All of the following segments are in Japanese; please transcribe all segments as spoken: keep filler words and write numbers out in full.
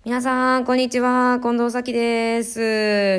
皆さん、こんにちは。近藤咲です。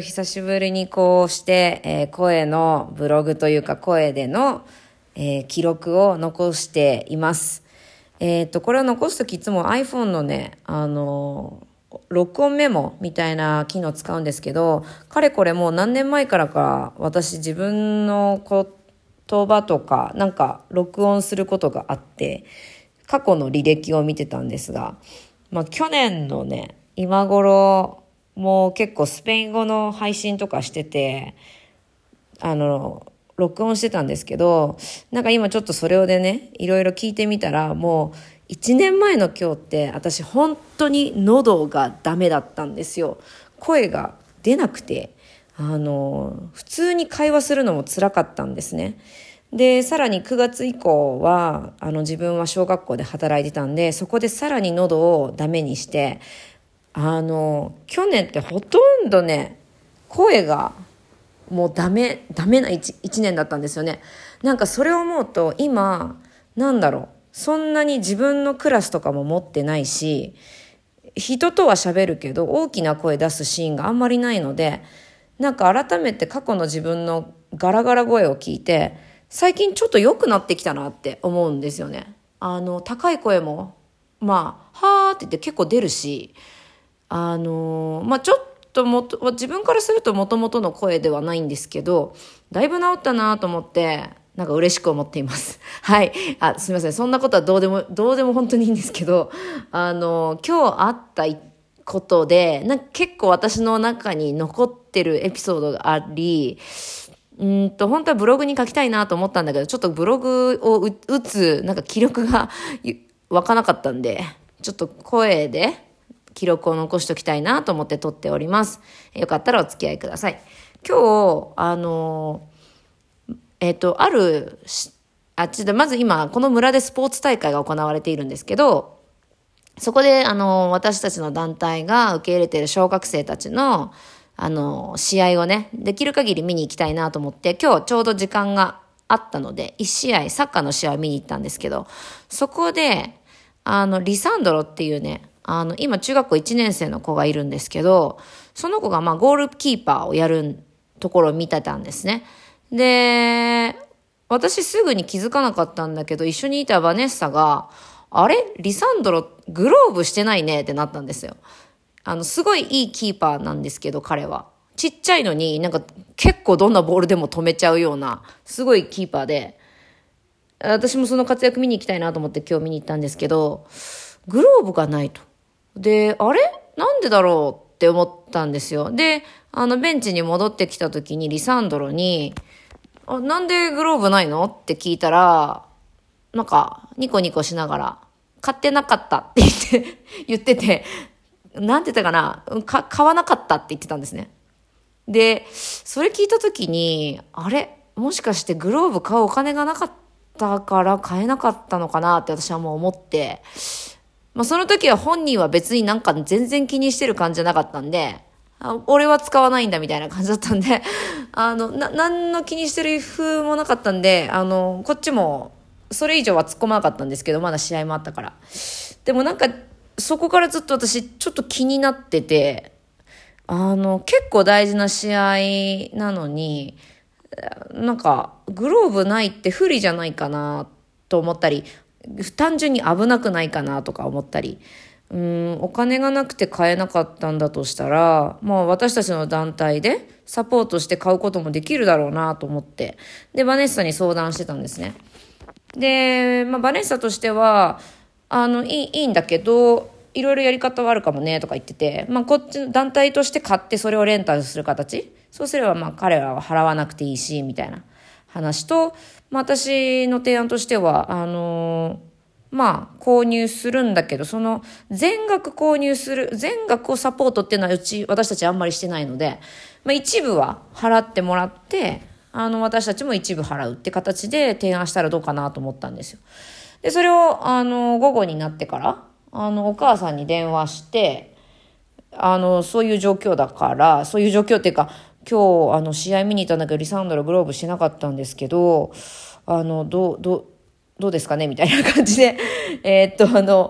久しぶりにこうして、えー声のブログというか声での、えー記録を残しています。えっと、これを残すときいつも iPhone のね、あのー録音メモみたいな機能使うんですけど、かれこれもう何年前からか私自分の言葉とかなんか録音することがあって、過去の履歴を見てたんですが、まあ去年のね、今頃もう結構スペイン語の配信とかしてて、あの、録音してたんですけど、なんか今ちょっとそれをでね、いろいろ聞いてみたら、もう一年前の今日って私本当に喉がダメだったんですよ。声が出なくて、あの、普通に会話するのも辛かったんですね。で、さらにくがつ以降は、あの自分は小学校で働いてたんで、そこでさらに喉をダメにして、あの、去年ってほとんどね、声がもうダメ、ダメな一一年だったんですよね。なんかそれを思うと、今、なんだろう、そんなに自分のクラスとかも持ってないし、人とは喋るけど、大きな声出すシーンがあんまりないので、なんか改めて過去の自分のガラガラ声を聞いて、最近ちょっと良くなってきたなって思うんですよね。あの、高い声も、まあ、はーって言って結構出るし、あのまあちょっともと自分からすると元々の声ではないんですけど、だいぶ治ったなと思ってなんか嬉しく思っています。はい。あ、すみません。そんなことはどうでもどうでも本当にいいんですけど、あの今日あったことでなんか結構私の中に残ってるエピソードがあり、うんと本当はブログに書きたいなと思ったんだけど、ちょっとブログを打つなんか気力が湧かなかったんで、ちょっと声で記録を残しておきたいなと思って撮っております。よかったらお付き合いください。今日、あの、えっと、ある、あ、ちょっとまず今、この村でスポーツ大会が行われているんですけど、そこで、あの、私たちの団体が受け入れている小学生たちの、あの、試合をね、できる限り見に行きたいなと思って、今日ちょうど時間があったので、一試合、サッカーの試合を見に行ったんですけど、そこで、あの、リサンドロっていうね、あの、今中学校いちねん生の子がいるんですけど、その子がまあゴールキーパーをやるところを見てたんですね。で、私すぐに気づかなかったんだけど、一緒にいたバネッサが、あれリサンドロ、グローブしてないねってなったんですよ。あの、すごいいいキーパーなんですけど、彼は。ちっちゃいのになんか結構どんなボールでも止めちゃうような、すごいキーパーで、私もその活躍見に行きたいなと思って今日見に行ったんですけど、グローブがないと。で、あれなんでだろうって思ったんですよ。で、あの、ベンチに戻ってきた時にリサンドロに、あ、なんでグローブないのって聞いたら、なんか、ニコニコしながら、買ってなかったって言って、言ってて、なんて言ったかな、か、買わなかったって言ってたんですね。で、それ聞いた時に、あれもしかしてグローブ買うお金がなかったから買えなかったのかなって私はもう思って、まあ、その時は本人は別になんか全然気にしてる感じじゃなかったんで、あ、俺は使わないんだみたいな感じだったんで、あの、な、何の気にしてる風もなかったんで、あの、こっちも、それ以上は突っ込まなかったんですけど、まだ試合もあったから。でもなんか、そこからずっと私、ちょっと気になってて、あの、結構大事な試合なのに、なんか、グローブないって不利じゃないかなと思ったり、単純に危なくないかなとか思ったり、うーん、お金がなくて買えなかったんだとしたら、まあ私たちの団体でサポートして買うこともできるだろうなと思って、で、バネッサに相談してたんですね。で、まあバネッサとしては、あの、いい、いいんだけど、いろいろやり方はあるかもねとか言ってて、まあこっちの団体として買ってそれをレンタルする形、そうすればまあ彼らは払わなくていいし、みたいな話と、まあ私の提案としては、あのーまあ、購入するんだけど、その、全額購入する、全額をサポートっていうのはうち、私たちあんまりしてないので、まあ一部は払ってもらって、あの、私たちも一部払うって形で提案したらどうかなと思ったんですよ。で、それを、あの、午後になってから、あの、お母さんに電話して、あの、そういう状況だから、そういう状況っていうか、今日、あの、試合見に行ったんだけど、リサンドログローブしてなかったんですけど、あの、どう、どう、どうですかねみたいな感じで、えーっと、あの、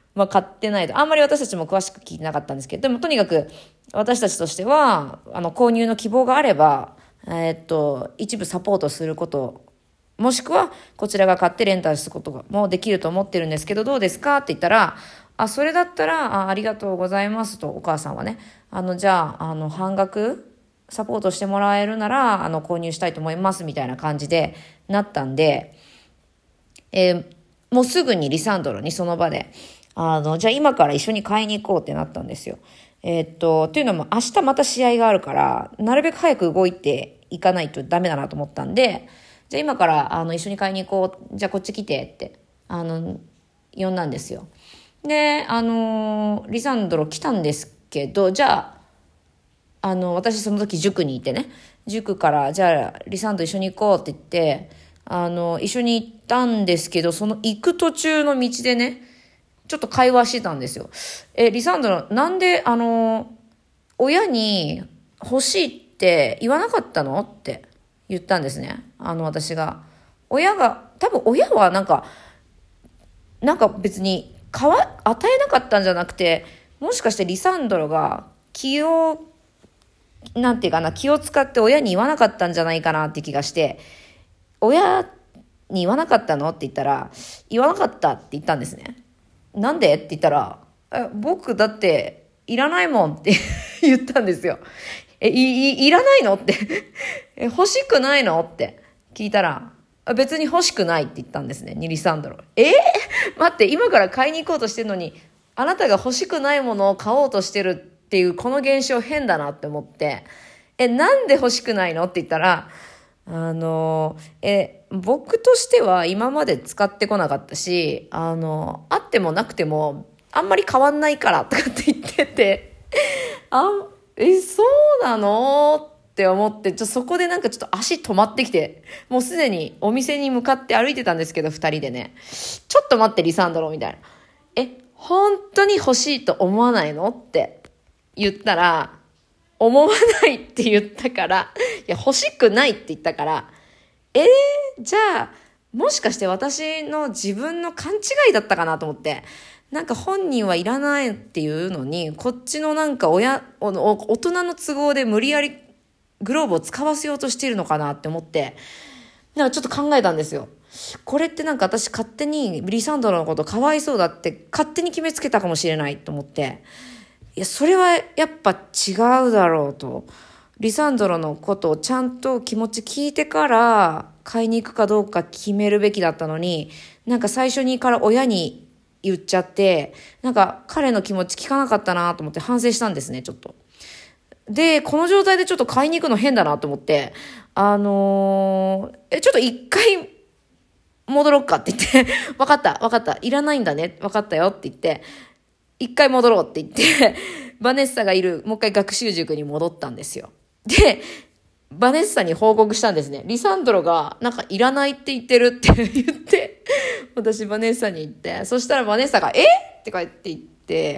まあ買ってないと。あんまり私たちも詳しく聞いてなかったんですけど、でもとにかく私たちとしては、あの、購入の希望があれば、えーっと、一部サポートすること、もしくはこちらが買ってレンタルすることもできると思ってるんですけど、どうですかって言ったら、あ、それだったら、あ、ありがとうございますと、お母さんはね、あの、じゃあ、あの、半額サポートしてもらえるなら、あの、購入したいと思いますみたいな感じでなったんで、えーもうすぐにリサンドロにその場で、あの、じゃあ今から一緒に買いに行こうってなったんですよ。えーっと、というのも明日また試合があるから、なるべく早く動いていかないとダメだなと思ったんで、じゃあ今からあの一緒に買いに行こう。じゃあこっち来てって、あの、呼んだんですよ。で、あの、リサンドロ来たんですけど、じゃあ、あの、私その時塾にいてね、塾からじゃあリサンド一緒に行こうって言って、あの、一緒に行ったんですけど、その行く途中の道でね、ちょっと会話してたんですよ。え、リサンドロ、なんで、あの、親に欲しいって言わなかったのって言ったんですね。あの、私が。親が、多分親はなんか、なんか別に、かわ、与えなかったんじゃなくて、もしかしてリサンドロが気を、なんていうかな、気を使って親に言わなかったんじゃないかなって気がして、親に言わなかったのって言ったら、言わなかったって言ったんですね。なんでって言ったら、え、僕だっていらないもんって言ったんですよ。え、い、い、いらないのってえ、欲しくないのって聞いたら、別に欲しくないって言ったんですね、ニリサンドロ。えー、待って、今から買いに行こうとしてるのに、あなたが欲しくないものを買おうとしてるっていうこの現象変だなって思って、え、なんで欲しくないのって言ったら、あの、え、僕としては今まで使ってこなかったし、あの、あってもなくても、あんまり変わんないからとかって言ってて、あ、え、そうなのって思って、ちょ、そこでなんかちょっと足止まってきて、もうすでにお店に向かって歩いてたんですけど、二人でね。ちょっと待って、リサンドロみたいな。え、本当に欲しいと思わないのって言ったら、思わないって言ったから、いや、欲しくないって言ったから、えー、じゃあ、もしかして私の自分の勘違いだったかなと思って、なんか本人はいらないっていうのに、こっちのなんか親、お大人の都合で無理やりグローブを使わせようとしているのかなって思って、なんかちょっと考えたんですよ。これってなんか私勝手にリサンドロのことかわいそうだって勝手に決めつけたかもしれないと思って、いや、それはやっぱ違うだろうと。リサンドロのことをちゃんと気持ち聞いてから買いに行くかどうか決めるべきだったのに、なんか最初にから親に言っちゃって、なんか彼の気持ち聞かなかったなと思って反省したんですね、ちょっと。で、この状態でちょっと買いに行くの変だなと思って、あのー、え、ちょっと一回戻ろっかって言って、わかった、わかった、いらないんだね、わかったよって言って、一回戻ろうって言って、バネッサがいる、もう一回学習塾に戻ったんですよ。で、バネッサに報告したんですね。リサンドロが、なんかいらないって言ってるって言って、私バネッサに言って、そしたらバネッサが、えってか言って言って、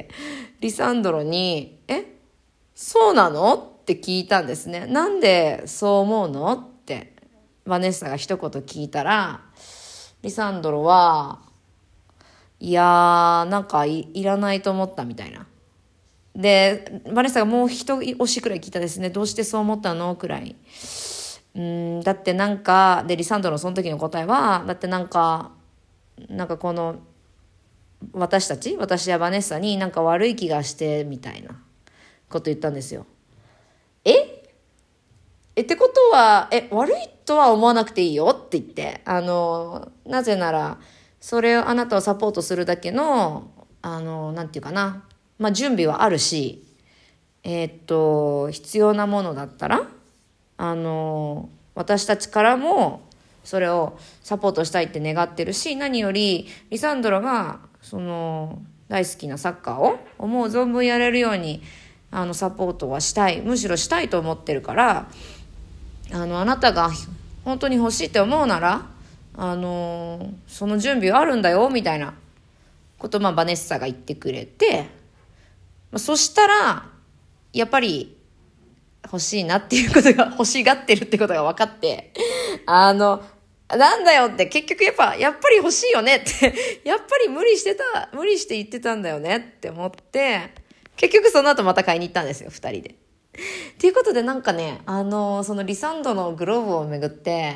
リサンドロに、えそうなのって聞いたんですね。なんでそう思うのって、バネッサが一言聞いたら、リサンドロは、いやー、なんか い, いらないと思ったみたいな。で、バネッサがもう一押しくらい聞いたですね。どうしてそう思ったのくらい。うん、だってなんか、で、リサンドロのその時の答えは、だってなんか、なんかこの、私たち、私やバネッサになんか悪い気がして、みたいなこと言ったんですよ。ええ、ってことは、え、悪いとは思わなくていいよって言って、あの、なぜなら、それをあなたをサポートするだけの、あの、なんていうかな、まあ、準備はあるし、えー、っと、必要なものだったら、あの、私たちからも、それをサポートしたいって願ってるし、何より、リサンドロが、その、大好きなサッカーを思う存分やれるように、あの、サポートはしたい。むしろしたいと思ってるから、あの、あなたが本当に欲しいって思うなら、あのその準備はあるんだよみたいなことを、まあ、バネッサが言ってくれて、まあ、そしたらやっぱり欲しいなっていうことが欲しがってるってことが分かって、あのなんだよって、結局やっぱ、やっぱり欲しいよねって、やっぱり無理してた、無理して言ってたんだよねって思って、結局その後また買いに行ったんですよ、二人で。っていうことでなんかね、あの、そのリサンドのグローブをめぐって、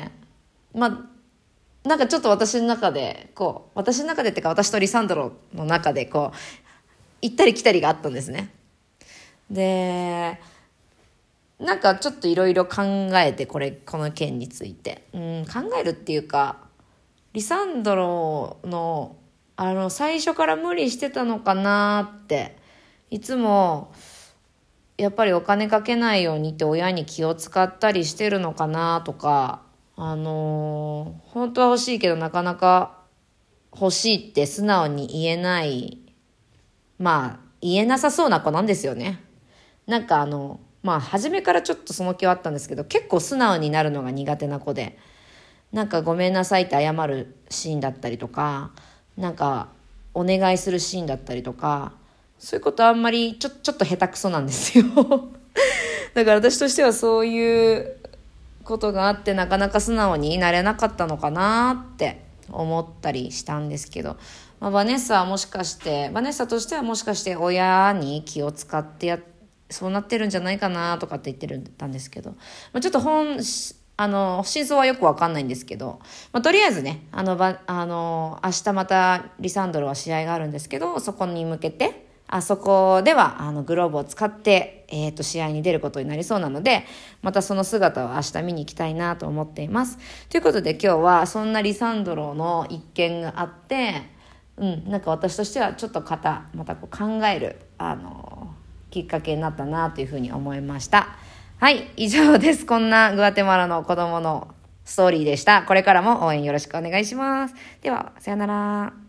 まあ、なんかちょっと私の中で、こう、私の中でってか私とリサンドロの中でこう、行ったり来たりがあったんですね。で、なんかちょっといろいろ考えて、これ、この件について。うん、考えるっていうか、リサンドロの、あの、最初から無理してたのかなって、いつも、やっぱりお金かけないようにって親に気を使ったりしてるのかなとか、あのー、本当は欲しいけどなかなか欲しいって素直に言えない、まあ、言えなさそうな子なんですよね。なんかあの、まあ、初めからちょっとその気はあったんですけど、結構素直になるのが苦手な子で、なんかごめんなさいって謝るシーンだったりとか、なんかお願いするシーンだったりとか、そういうことあんまりちょ、ちょっと下手くそなんですよ。だから私としてはそういうことがあってなかなか素直になれなかったのかなって思ったりしたんですけど、まあ、バネッサはもしかして、バネッサとしてはもしかして親に気を使ってや、そうなってるんじゃないかなとかって言ってたんですけど、まあ、ちょっと本、あの、真相はよくわかんないんですけど、まあ、とりあえずね、あの、ば、あの、明日またリサンドロは試合があるんですけど、そこに向けて、あそこではあのグローブを使って、えー、と試合に出ることになりそうなので、またその姿を明日見に行きたいなと思っています。ということで今日はそんなリサンドロの一件があって、うん、なんか私としてはちょっと肩またこう考える、あのー、きっかけになったなというふうに思いました。はい、以上です。こんなグアテマラの子供のストーリーでした。これからも応援よろしくお願いします。では、さよなら。